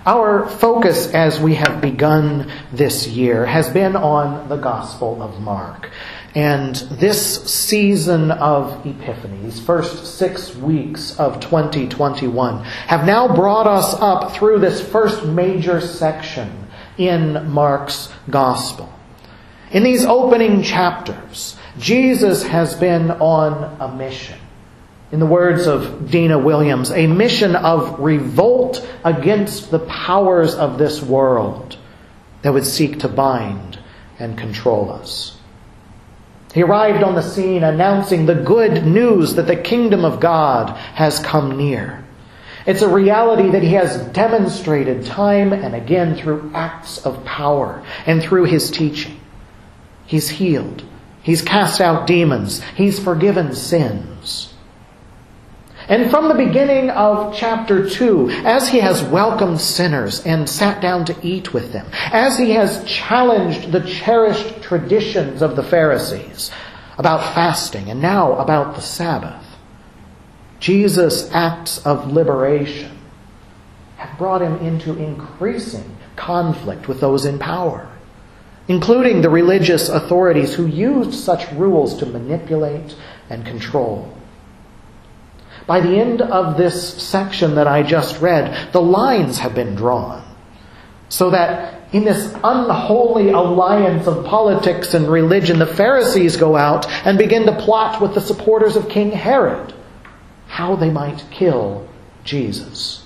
Our focus as we have begun this year has been on the Gospel of Mark. And this season of Epiphany, these first 6 weeks of 2021, have now brought us up through this first major section in Mark's Gospel. In these opening chapters, Jesus has been on a mission. In the words of Dina Williams, a mission of revolt against the powers of this world that would seek to bind and control us. He arrived on the scene announcing the good news that the kingdom of God has come near. It's a reality that he has demonstrated time and again through acts of power and through his teaching. He's healed. He's cast out demons. He's forgiven sins. And from the beginning of chapter 2, as he has welcomed sinners and sat down to eat with them, as he has challenged the cherished traditions of the Pharisees about fasting and now about the Sabbath, Jesus' acts of liberation have brought him into increasing conflict with those in power, including the religious authorities who used such rules to manipulate and control. By the end of this section that I just read, the lines have been drawn so that in this unholy alliance of politics and religion, the Pharisees go out and begin to plot with the supporters of King Herod how they might kill Jesus.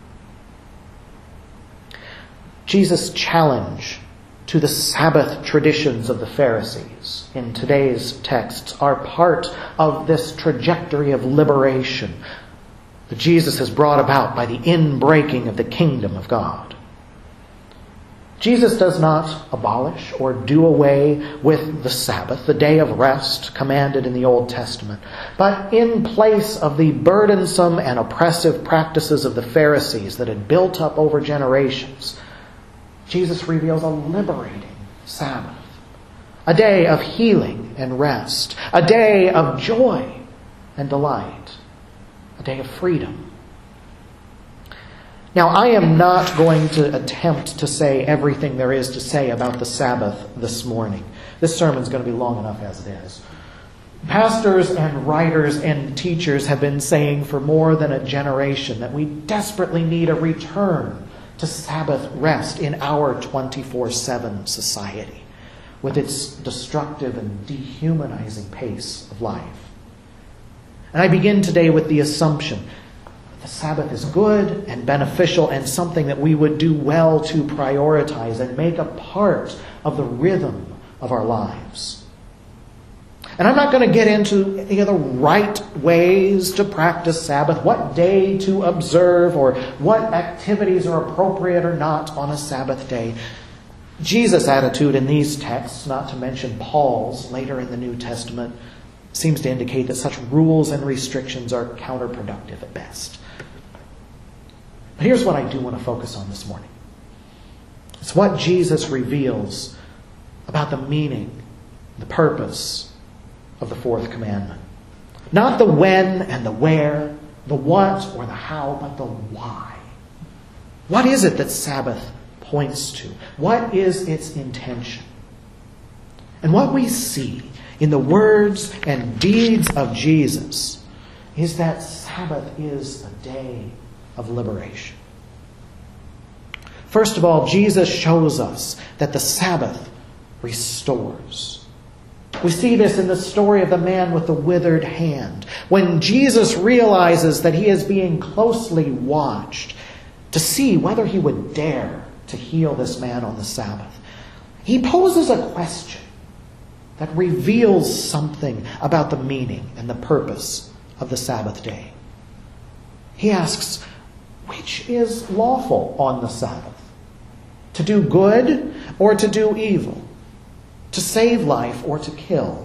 Jesus' challenge to the Sabbath traditions of the Pharisees in today's texts are part of this trajectory of liberation that Jesus has brought about by the inbreaking of the kingdom of God. Jesus does not abolish or do away with the Sabbath, the day of rest commanded in the Old Testament, but in place of the burdensome and oppressive practices of the Pharisees that had built up over generations, Jesus reveals a liberating Sabbath, a day of healing and rest, a day of joy and delight, a day of freedom. Now, I am not going to attempt to say everything there is to say about the Sabbath this morning. This sermon's going to be long enough as it is. Pastors and writers and teachers have been saying for more than a generation that we desperately need a return to Sabbath rest in our 24/7 society with its destructive and dehumanizing pace of life. And I begin today with the assumption that the Sabbath is good and beneficial and something that we would do well to prioritize and make a part of the rhythm of our lives. And I'm not going to get into any of the right ways to practice Sabbath, what day to observe, or what activities are appropriate or not on a Sabbath day. Jesus' attitude in these texts, not to mention Paul's later in the New Testament, seems to indicate that such rules and restrictions are counterproductive at best. But here's what I do want to focus on this morning. It's what Jesus reveals about the meaning, the purpose of the fourth commandment. Not the when and the where, the what or the how, but the why. What is it that Sabbath points to? What is its intention? And what we see in the words and deeds of Jesus is that Sabbath is a day of liberation. First of all, Jesus shows us that the Sabbath restores. We see this in the story of the man with the withered hand. When Jesus realizes that he is being closely watched to see whether he would dare to heal this man on the Sabbath, he poses a question that reveals something about the meaning and the purpose of the Sabbath day. He asks, which is lawful on the Sabbath? To do good or to do evil? To save life or to kill?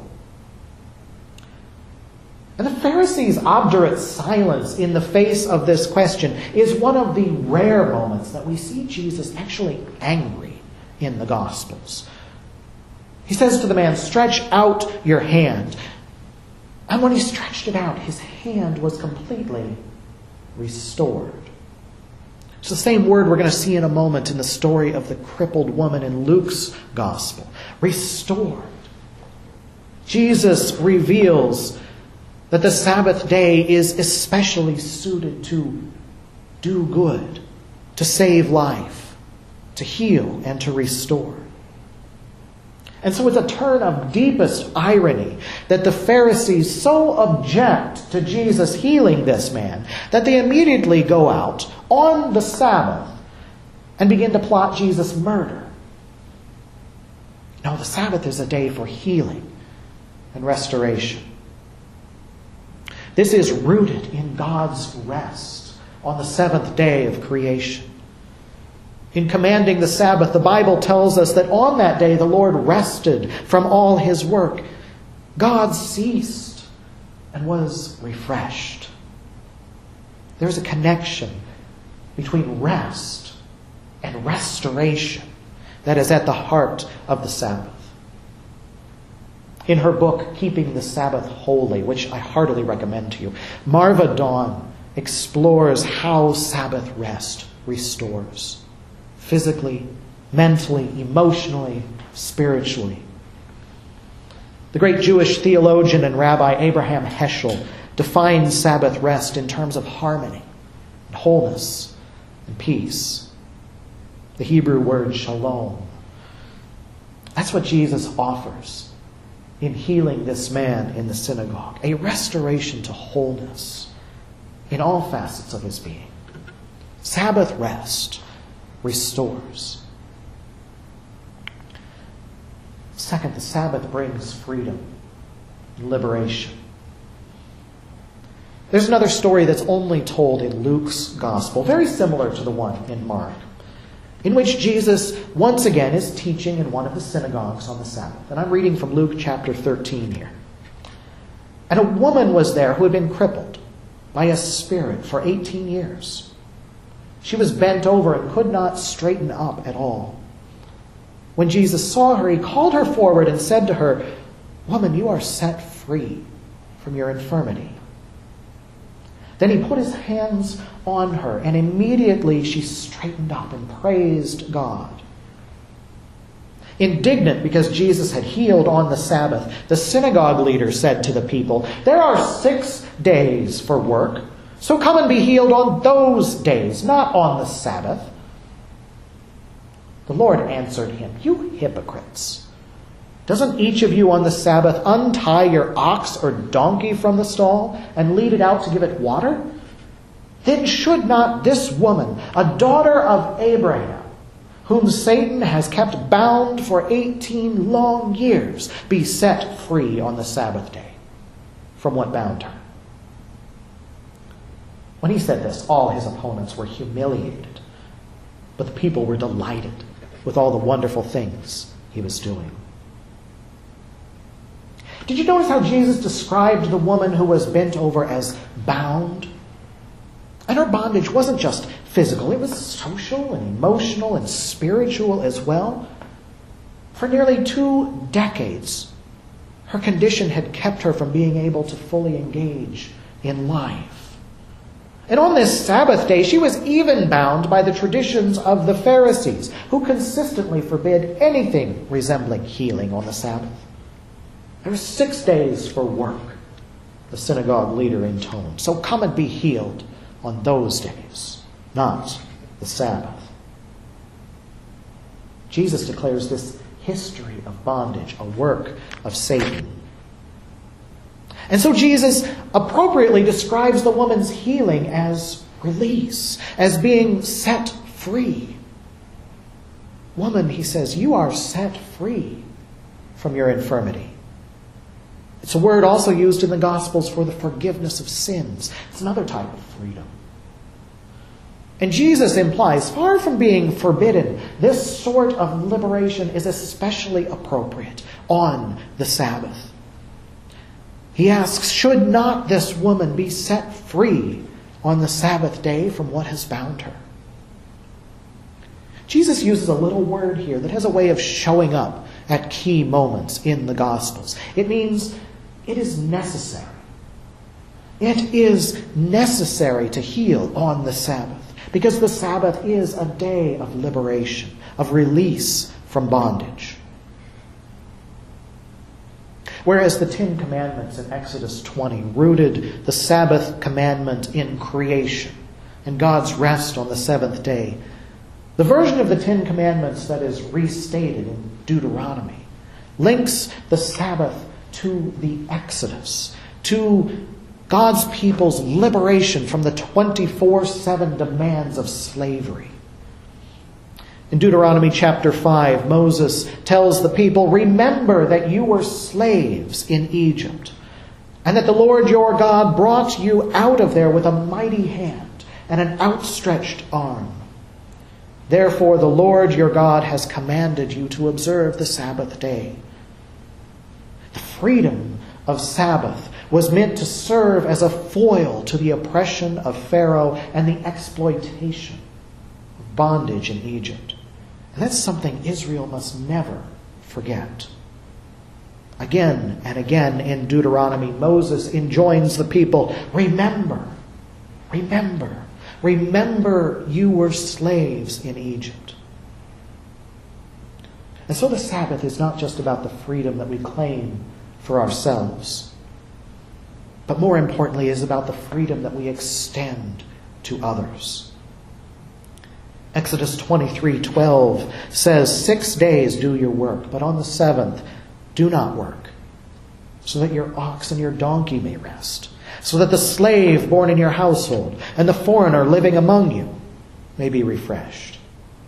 And the Pharisees' obdurate silence in the face of this question is one of the rare moments that we see Jesus actually angry in the Gospels. He says to the man, "Stretch out your hand." And when he stretched it out, his hand was completely restored. It's the same word we're going to see in a moment in the story of the crippled woman in Luke's gospel. Restored. Jesus reveals that the Sabbath day is especially suited to do good, to save life, to heal, and to restore. And so it's a turn of deepest irony that the Pharisees so object to Jesus healing this man that they immediately go out on the Sabbath and begin to plot Jesus' murder. No, the Sabbath is a day for healing and restoration. This is rooted in God's rest on the seventh day of creation. In commanding the Sabbath, the Bible tells us that on that day the Lord rested from all his work. God ceased and was refreshed. There's a connection between rest and restoration that is at the heart of the Sabbath. In her book, Keeping the Sabbath Holy, which I heartily recommend to you, Marva Dawn explores how Sabbath rest restores. Physically, mentally, emotionally, spiritually. The great Jewish theologian and rabbi Abraham Heschel defines Sabbath rest in terms of harmony, and wholeness, and peace. The Hebrew word shalom. That's what Jesus offers in healing this man in the synagogue. A restoration to wholeness in all facets of his being. Sabbath rest restores. Second, the Sabbath brings freedom and liberation. There's another story that's only told in Luke's gospel, very similar to the one in Mark, in which Jesus once again is teaching in one of the synagogues on the Sabbath. And I'm reading from Luke chapter 13 here. And a woman was there who had been crippled by a spirit for 18 years. She was bent over and could not straighten up at all. When Jesus saw her, he called her forward and said to her, "Woman, you are set free from your infirmity." Then he put his hands on her, and immediately she straightened up and praised God. Indignant because Jesus had healed on the Sabbath, the synagogue leader said to the people, "There are 6 days for work. So come and be healed on those days, not on the Sabbath." The Lord answered him, "You hypocrites! Doesn't each of you on the Sabbath untie your ox or donkey from the stall and lead it out to give it water? Then should not this woman, a daughter of Abraham, whom Satan has kept bound for 18 long years, be set free on the Sabbath day from what bound her?" When he said this, all his opponents were humiliated, but the people were delighted with all the wonderful things he was doing. Did you notice how Jesus described the woman who was bent over as bound? And her bondage wasn't just physical, it was social and emotional and spiritual as well. For nearly 2 decades, her condition had kept her from being able to fully engage in life. And on this Sabbath day, she was even bound by the traditions of the Pharisees, who consistently forbid anything resembling healing on the Sabbath. There were 6 days for work, the synagogue leader intoned. So come and be healed on those days, not the Sabbath. Jesus declares this history of bondage a work of Satan. And so Jesus appropriately describes the woman's healing as release, as being set free. "Woman," he says, "you are set free from your infirmity." It's a word also used in the Gospels for the forgiveness of sins. It's another type of freedom. And Jesus implies, far from being forbidden, this sort of liberation is especially appropriate on the Sabbath. He asks, should not this woman be set free on the Sabbath day from what has bound her? Jesus uses a little word here that has a way of showing up at key moments in the Gospels. It means it is necessary. It is necessary to heal on the Sabbath because the Sabbath is a day of liberation, of release from bondage. Whereas the 10 Commandments in Exodus 20 rooted the Sabbath commandment in creation and God's rest on the seventh day, the version of the 10 Commandments that is restated in Deuteronomy links the Sabbath to the Exodus, to God's people's liberation from the 24/7 demands of slavery. In Deuteronomy chapter 5, Moses tells the people, "Remember that you were slaves in Egypt, and that the Lord your God brought you out of there with a mighty hand and an outstretched arm. Therefore the Lord your God has commanded you to observe the Sabbath day." The freedom of Sabbath was meant to serve as a foil to the oppression of Pharaoh and the exploitation of bondage in Egypt. And that's something Israel must never forget. Again and again in Deuteronomy, Moses enjoins the people, remember you were slaves in Egypt. And so the Sabbath is not just about the freedom that we claim for ourselves, but more importantly is about the freedom that we extend to others. Exodus 23:12 says, 6 days do your work, but on the seventh do not work, so that your ox and your donkey may rest, so that the slave born in your household and the foreigner living among you may be refreshed.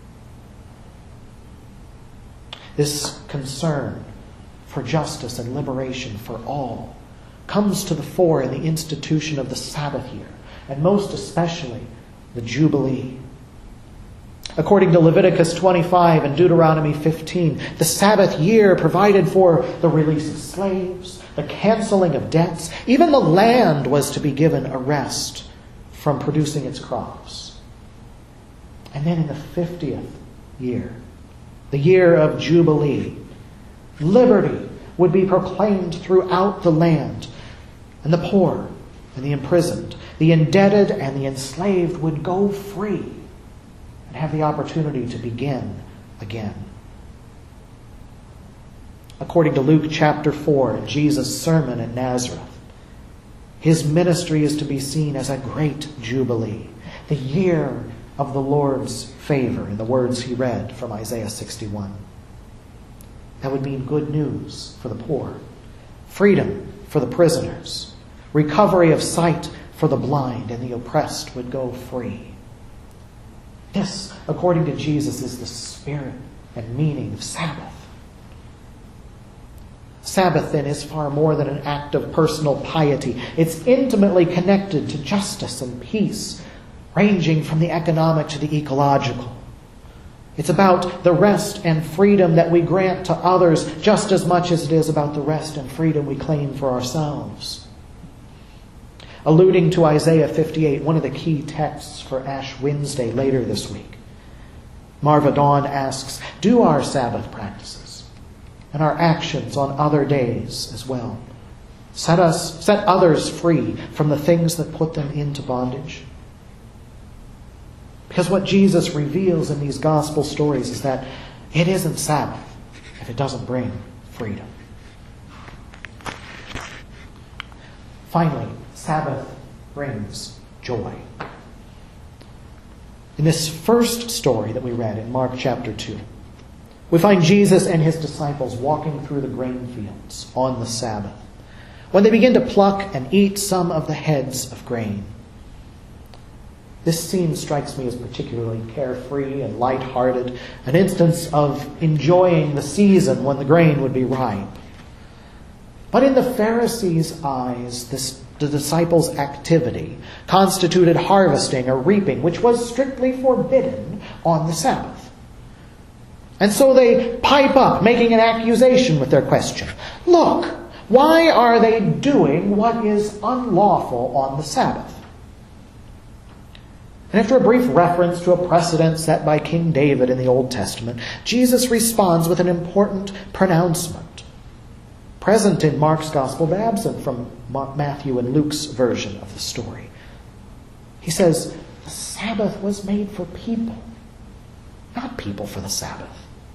This concern for justice and liberation for all comes to the fore in the institution of the Sabbath year, and most especially the Jubilee. According to Leviticus 25 and Deuteronomy 15, the Sabbath year provided for the release of slaves, the canceling of debts. Even the land was to be given a rest from producing its crops. And then in the 50th year, the year of Jubilee, liberty would be proclaimed throughout the land, and the poor and the imprisoned, the indebted and the enslaved would go free and have the opportunity to begin again. According to Luke chapter 4, Jesus' sermon in Nazareth, his ministry is to be seen as a great jubilee, the year of the Lord's favor, in the words he read from Isaiah 61. That would mean good news for the poor, freedom for the prisoners, recovery of sight for the blind, and the oppressed would go free. This, according to Jesus, is the spirit and meaning of Sabbath. Sabbath, then, is far more than an act of personal piety. It's intimately connected to justice and peace, ranging from the economic to the ecological. It's about the rest and freedom that we grant to others just as much as it is about the rest and freedom we claim for ourselves. Alluding to Isaiah 58, one of the key texts for Ash Wednesday later this week, Marva Dawn asks, do our Sabbath practices and our actions on other days as well set others free from the things that put them into bondage? Because what Jesus reveals in these gospel stories is that it isn't Sabbath if it doesn't bring freedom. Finally, Sabbath brings joy. In this first story that we read in Mark chapter 2, we find Jesus and his disciples walking through the grain fields on the Sabbath, when they begin to pluck and eat some of the heads of grain. This scene strikes me as particularly carefree and lighthearted, an instance of enjoying the season when the grain would be ripe. But in the Pharisees' eyes, the disciples' activity constituted harvesting or reaping, which was strictly forbidden on the Sabbath. And so they pipe up, making an accusation with their question. Look, why are they doing what is unlawful on the Sabbath? And after a brief reference to a precedent set by King David in the Old Testament, Jesus responds with an important pronouncement, present in Mark's Gospel but absent from Matthew and Luke's version of the story. He says, The Sabbath was made for people, not people for the Sabbath.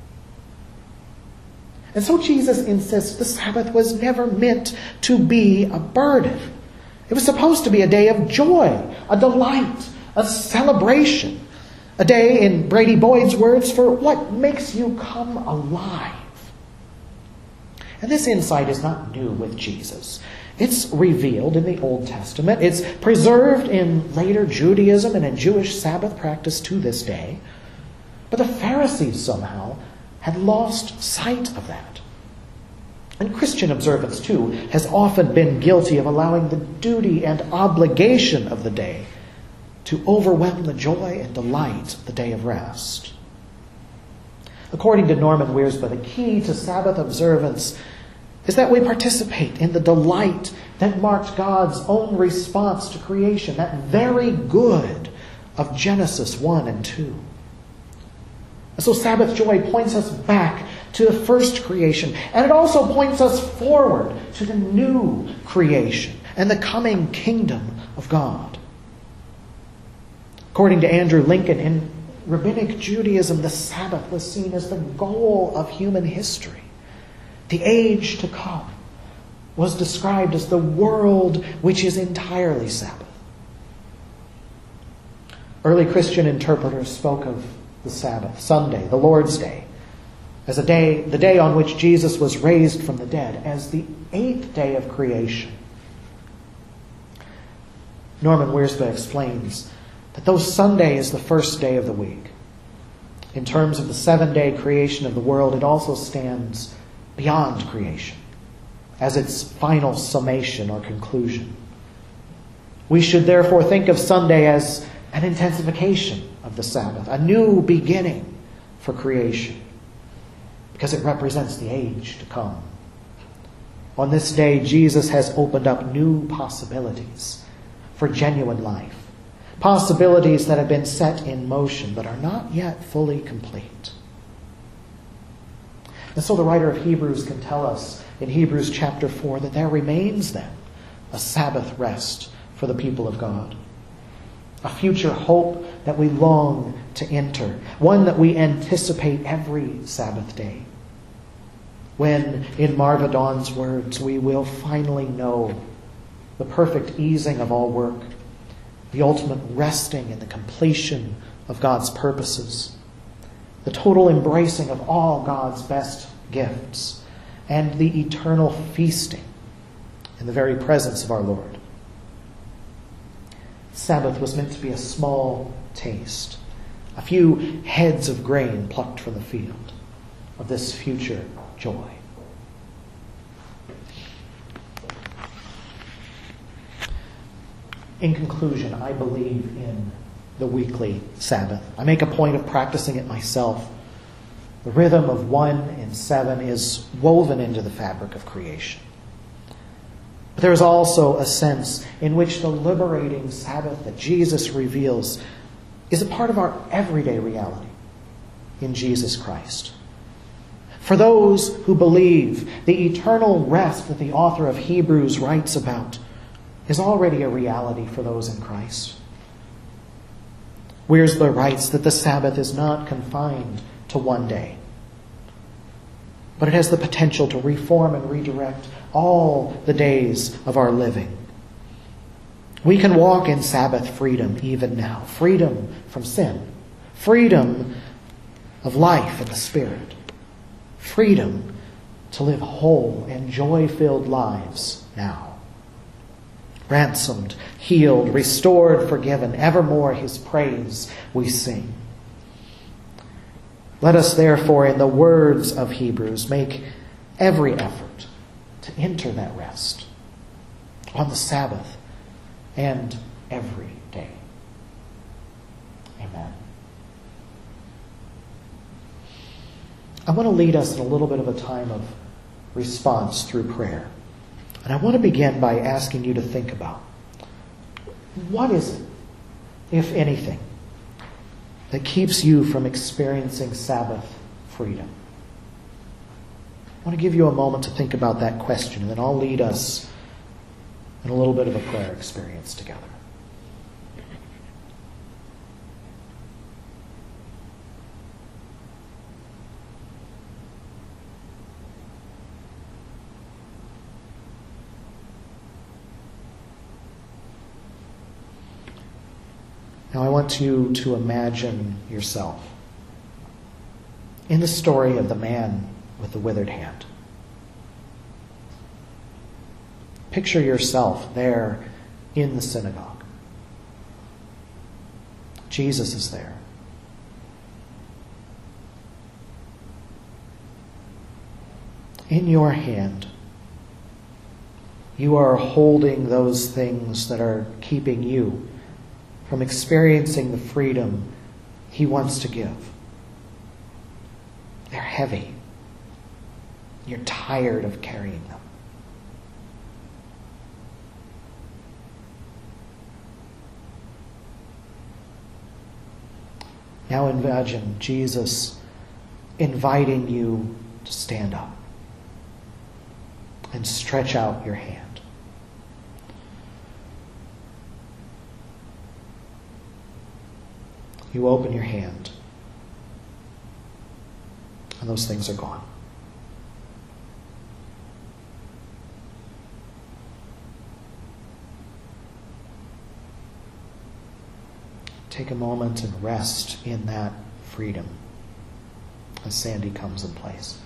And so Jesus insists the Sabbath was never meant to be a burden. It was supposed to be a day of joy, a delight, a celebration. A day, in Brady Boyd's words, for what makes you come alive. And this insight is not new with Jesus. It's revealed in the Old Testament. It's preserved in later Judaism and in Jewish Sabbath practice to this day. But the Pharisees somehow had lost sight of that. And Christian observance, too, has often been guilty of allowing the duty and obligation of the day to overwhelm the joy and delight of the day of rest. According to Norman Wiersbe, the key to Sabbath observance is that we participate in the delight that marked God's own response to creation, that very good of Genesis 1 and 2. And so Sabbath joy points us back to the first creation, and it also points us forward to the new creation and the coming kingdom of God. According to Andrew Lincoln, in Rabbinic Judaism, the Sabbath was seen as the goal of human history. The age to come was described as the world which is entirely Sabbath. Early Christian interpreters spoke of the Sabbath, Sunday, the Lord's Day, as the day on which Jesus was raised from the dead, as the 8th day of creation. Norman Wiersbe explains that though Sunday is the first day of the week, in terms of the 7-day creation of the world, it also stands beyond creation as its final summation or conclusion. We should therefore think of Sunday as an intensification of the Sabbath, a new beginning for creation, because it represents the age to come. On this day, Jesus has opened up new possibilities for genuine life. Possibilities that have been set in motion but are not yet fully complete. And so the writer of Hebrews can tell us in Hebrews chapter 4 that there remains then a Sabbath rest for the people of God. A future hope that we long to enter. One that we anticipate every Sabbath day. When, in Marva Dawn's words, we will finally know the perfect easing of all work, the ultimate resting in the completion of God's purposes, the total embracing of all God's best gifts, and the eternal feasting in the very presence of our Lord. Sabbath was meant to be a small taste, a few heads of grain plucked from the field of this future joy. In conclusion, I believe in the weekly Sabbath. I make a point of practicing it myself. The rhythm of 1 and 7 is woven into the fabric of creation. But there is also a sense in which the liberating Sabbath that Jesus reveals is a part of our everyday reality in Jesus Christ. For those who believe, the eternal rest that the author of Hebrews writes about is already a reality for those in Christ. Wiersbe writes that the Sabbath is not confined to one day, but it has the potential to reform and redirect all the days of our living. We can walk in Sabbath freedom even now. Freedom from sin. Freedom of life in the Spirit. Freedom to live whole and joy-filled lives now. Ransomed, healed, restored, forgiven, evermore His praise we sing. Let us therefore, in the words of Hebrews, make every effort to enter that rest on the Sabbath and every day. Amen. I want to lead us in a little bit of a time of response through prayer. And I want to begin by asking you to think about, what is it, if anything, that keeps you from experiencing Sabbath freedom? I want to give you a moment to think about that question, and then I'll lead us in a little bit of a prayer experience together. Now I want you to imagine yourself in the story of the man with the withered hand. Picture yourself there in the synagogue. Jesus is there. In your hand, you are holding those things that are keeping you from experiencing the freedom He wants to give. They're heavy. You're tired of carrying them. Now imagine Jesus inviting you to stand up and stretch out your hand. You open your hand, and those things are gone. Take a moment and rest in that freedom as Sandy comes in place.